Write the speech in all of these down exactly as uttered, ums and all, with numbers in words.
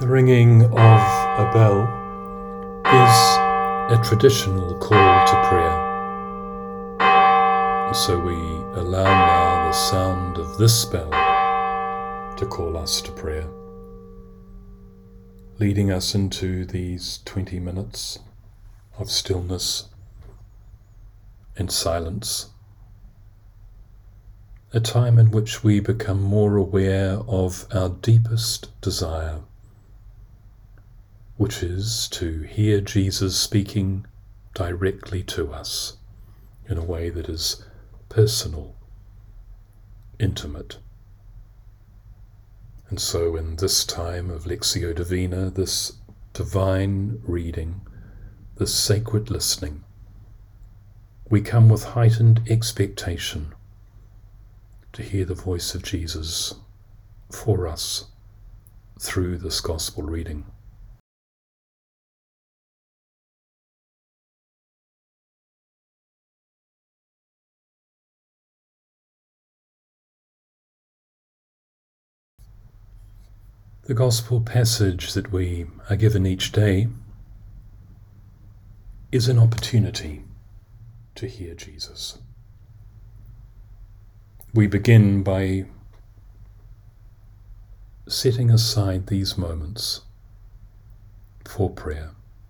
The ringing of a bell is a traditional call to prayer. And so we allow now the sound of this bell to call us to prayer, leading us into these twenty minutes of stillness and silence, a time in which we become more aware of our deepest desire, which is to hear Jesus speaking directly to us in a way that is personal, intimate. And so in this time of Lectio Divina, this divine reading, this sacred listening, we come with heightened expectation to hear the voice of Jesus for us through this gospel reading. The gospel passage that we are given each day is an opportunity to hear Jesus. We begin by setting aside these moments for prayer,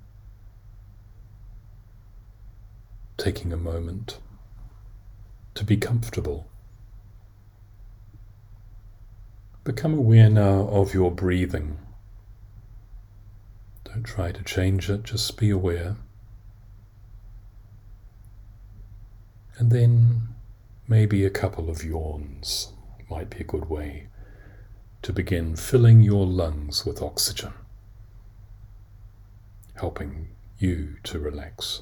taking a moment to be comfortable. Become aware now of your breathing. Don't try to change it, just be aware. And then maybe a couple of yawns might be a good way to begin filling your lungs with oxygen, helping you to relax.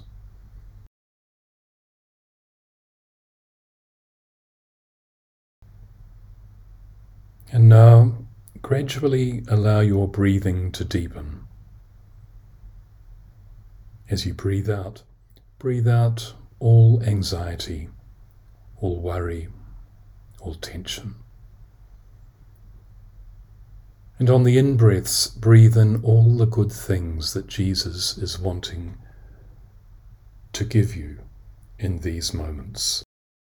And now, gradually allow your breathing to deepen. As you breathe out, breathe out all anxiety, all worry, all tension. And on the in-breaths, breathe in all the good things that Jesus is wanting to give you in these moments.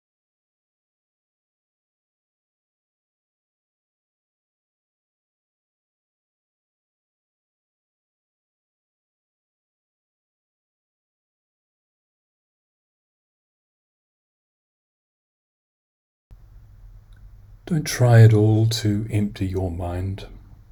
Don't try at all to empty your mind.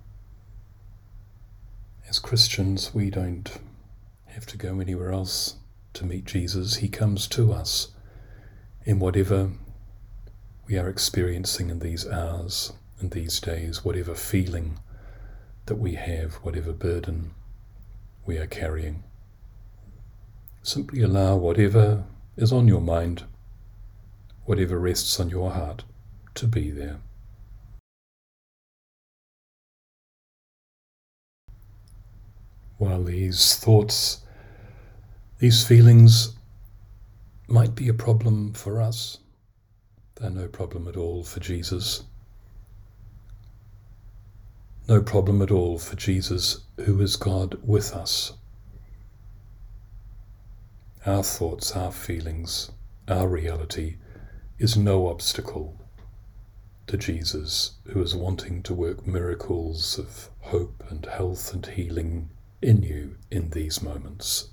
As Christians, we don't have to go anywhere else to meet Jesus. He comes to us in whatever we are experiencing in these hours and these days, whatever feeling that we have, whatever burden we are carrying. Simply allow whatever is on your mind, whatever rests on your heart, to be there. While these thoughts, these feelings might be a problem for us, they're no problem at all for Jesus. No problem at all for Jesus, who is God with us. Our thoughts, our feelings, our reality is no obstacle to Jesus, who is wanting to work miracles of hope and health and healing in you in these moments.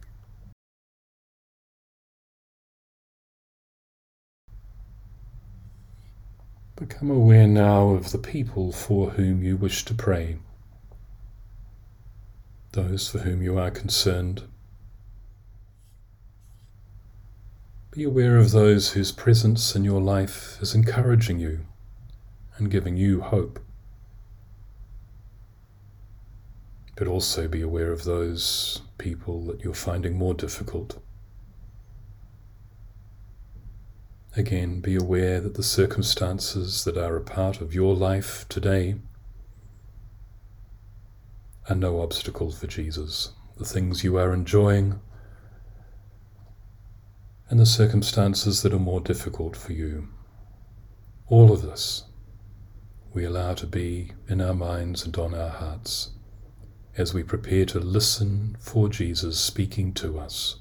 Become aware now of the people for whom you wish to pray, those for whom you are concerned. Be aware of those whose presence in your life is encouraging you and giving you hope. But also be aware of those people that you're finding more difficult. Again, be aware that the circumstances that are a part of your life today are no obstacle for Jesus. The things you are enjoying and the circumstances that are more difficult for you. All of this we allow to be in our minds and on our hearts as we prepare to listen for Jesus speaking to us.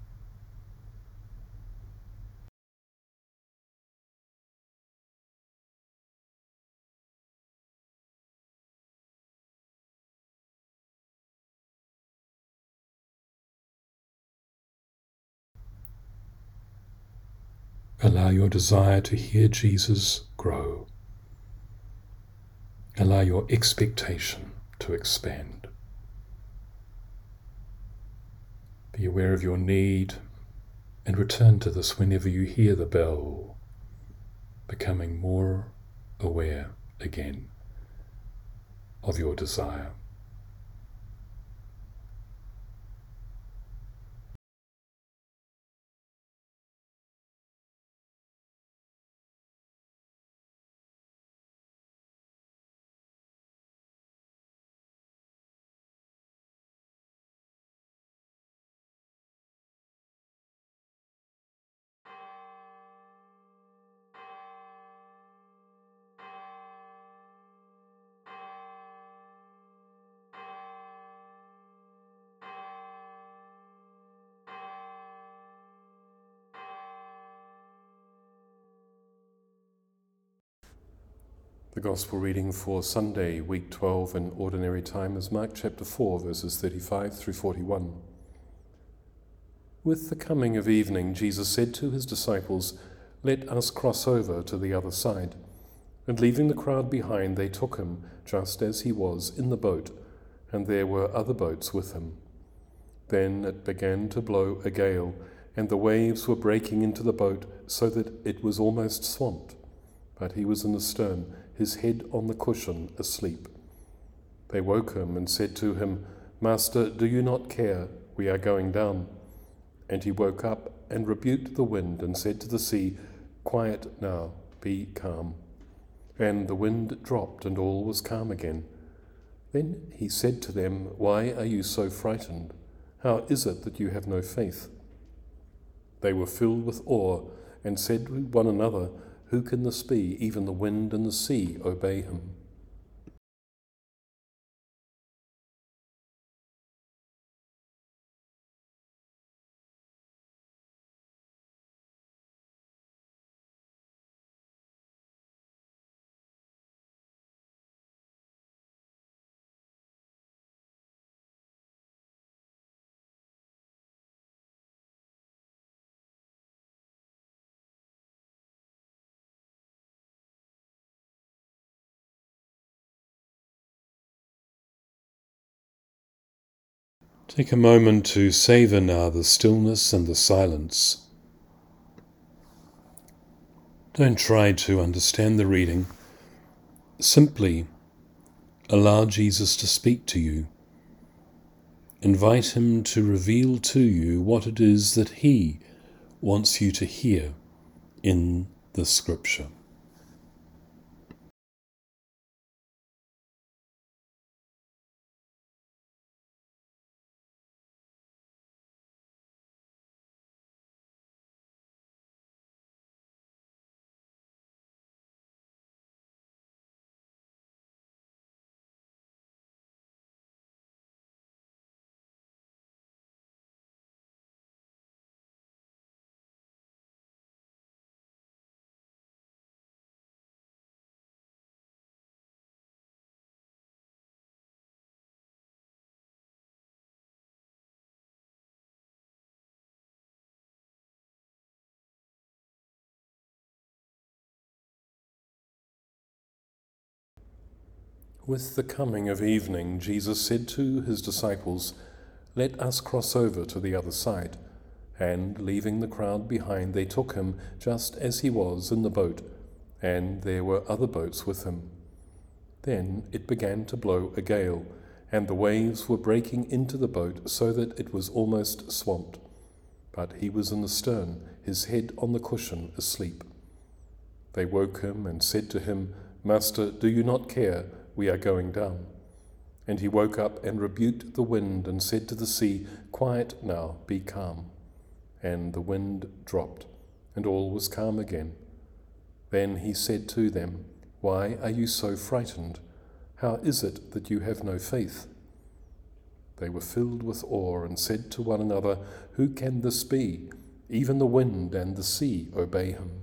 Allow your desire to hear Jesus grow. Allow your expectation to expand. Be aware of your need and return to this whenever you hear the bell, becoming more aware again of your desire. The Gospel reading for Sunday, week twelve in Ordinary Time is Mark chapter four, verses thirty-five through forty-one. With the coming of evening, Jesus said to his disciples, "Let us cross over to the other side." And leaving the crowd behind, they took him, just as he was, in the boat, and there were other boats with him. Then it began to blow a gale, and the waves were breaking into the boat, so that it was almost swamped. But he was in the stern, his head on the cushion, asleep. They woke him and said to him, "Master, do you not care? We are going down." And he woke up and rebuked the wind and said to the sea, "Quiet now, be calm." And the wind dropped and all was calm again. Then he said to them, "Why are you so frightened? How is it that you have no faith?" They were filled with awe and said to one another, "Who can this be? Even the wind and the sea obey him." Take a moment to savor now the stillness and the silence. Don't try to understand the reading. Simply allow Jesus to speak to you. Invite him to reveal to you what it is that he wants you to hear in the Scripture. With the coming of evening, Jesus said to his disciples, "Let us cross over to the other side." And, leaving the crowd behind, they took him, just as he was, in the boat, and there were other boats with him. Then it began to blow a gale, and the waves were breaking into the boat, so that it was almost swamped. But he was in the stern, his head on the cushion, asleep. They woke him and said to him, "Master, do you not care? We are going down." And he woke up and rebuked the wind and said to the sea, "Quiet now, be calm." And the wind dropped, and all was calm again. Then he said to them, "Why are you so frightened? How is it that you have no faith?" They were filled with awe and said to one another, "Who can this be? Even the wind and the sea obey him."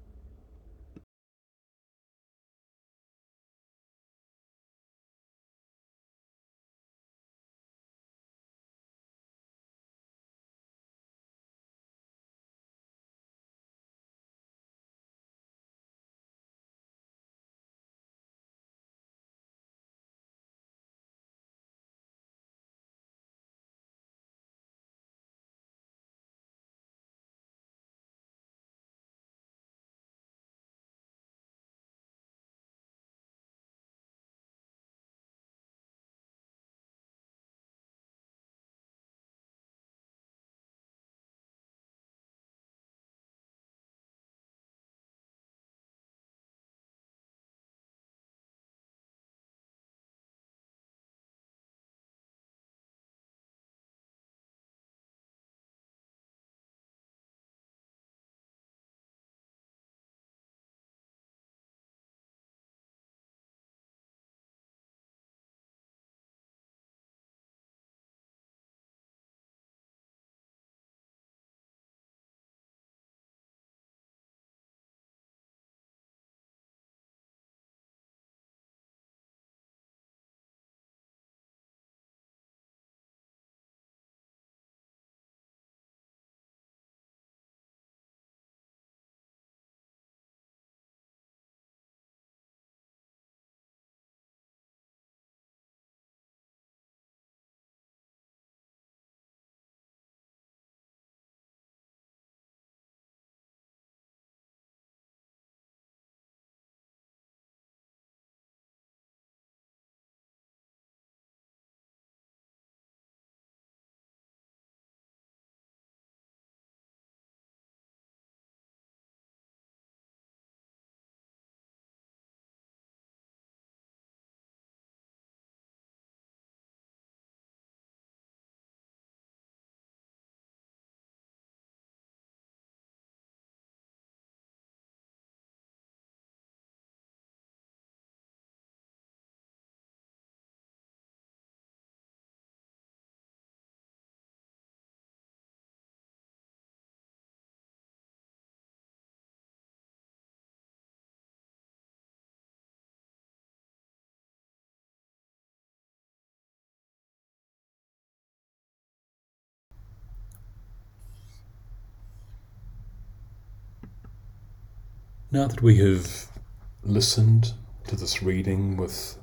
Now that we have listened to this reading with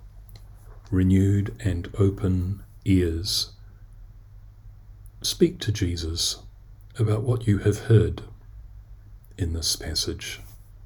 renewed and open ears, speak to Jesus about what you have heard in this passage.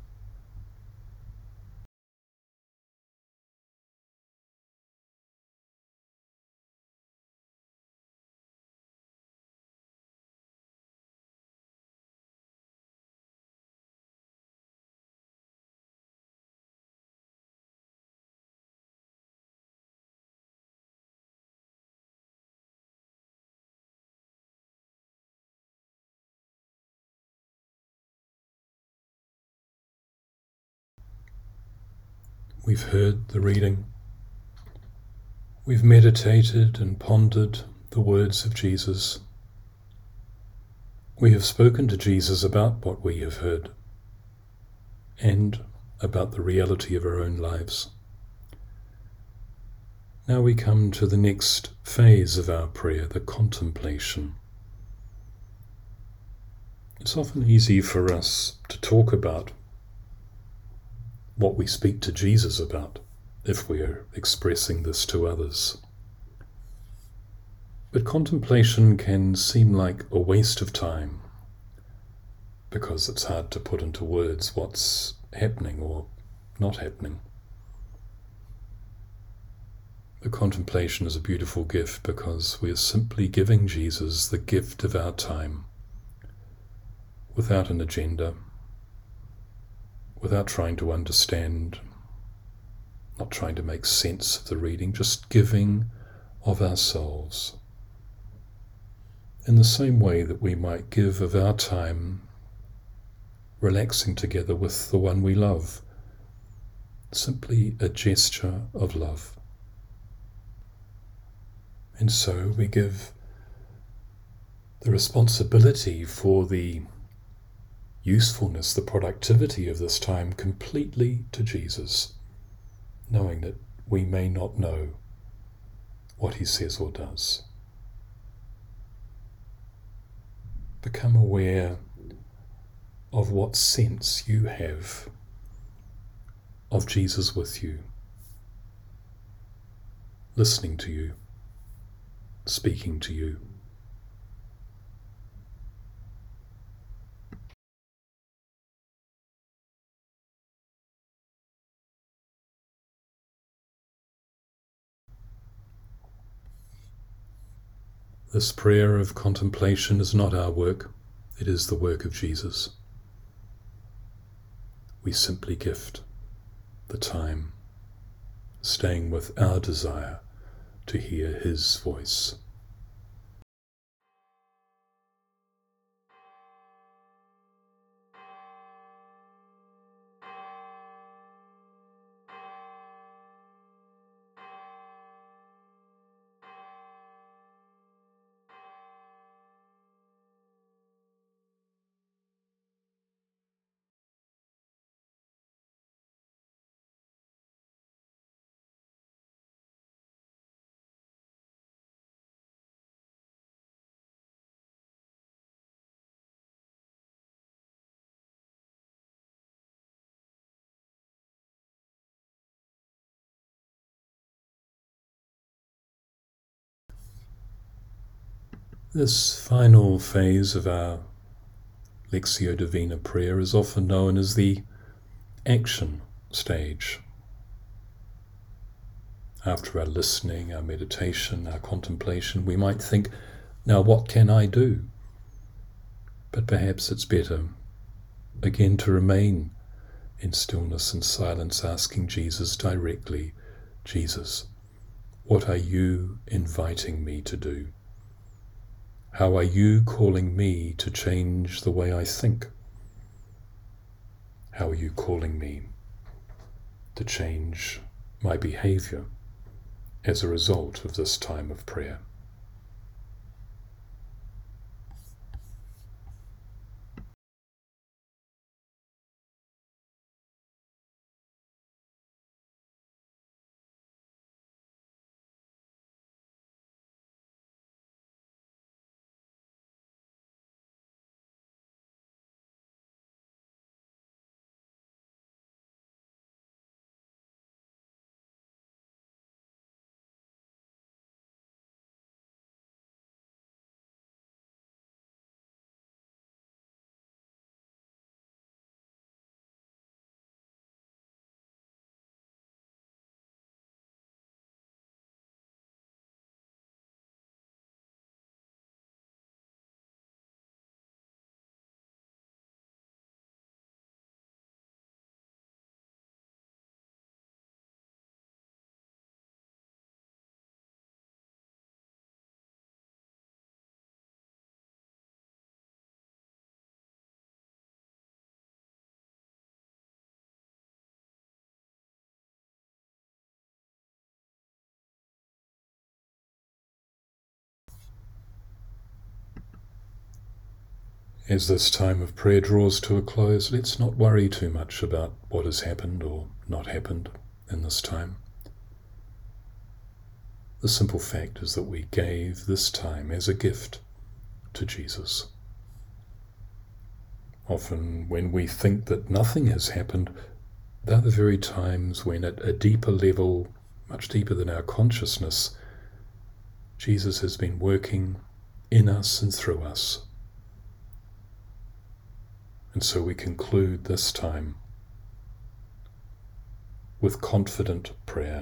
We've heard the reading. We've meditated and pondered the words of Jesus. We have spoken to Jesus about what we have heard and about the reality of our own lives. Now we come to the next phase of our prayer, the contemplation. It's often easy for us to talk about what we speak to Jesus about if we are expressing this to others. But contemplation can seem like a waste of time because it's hard to put into words what's happening or not happening. The contemplation is a beautiful gift because we are simply giving Jesus the gift of our time without an agenda, without trying to understand, not trying to make sense of the reading, just giving of ourselves. In the same way that we might give of our time relaxing together with the one we love, simply a gesture of love. And so we give the responsibility for the usefulness, the productivity of this time completely to Jesus, knowing that we may not know what he says or does. Become aware of what sense you have of Jesus with you, listening to you, speaking to you. This prayer of contemplation is not our work, it is the work of Jesus. We simply gift the time, staying with our desire to hear his voice. This final phase of our Lectio Divina prayer is often known as the action stage. After our listening, our meditation, our contemplation, we might think, now what can I do? But perhaps it's better, again, to remain in stillness and silence, asking Jesus directly, Jesus, what are you inviting me to do? How are you calling me to change the way I think? How are you calling me to change my behavior as a result of this time of prayer? As this time of prayer draws to a close, let's not worry too much about what has happened or not happened in this time. The simple fact is that we gave this time as a gift to Jesus. Often when we think that nothing has happened, they're the very times when at a deeper level, much deeper than our consciousness, Jesus has been working in us and through us. And so we conclude this time with confident prayer.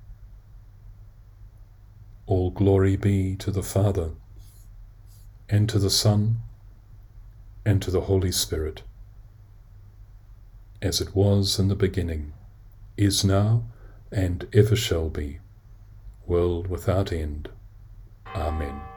All glory be to the Father, and to the Son, and to the Holy Spirit, as it was in the beginning, is now, and ever shall be, world without end. Amen.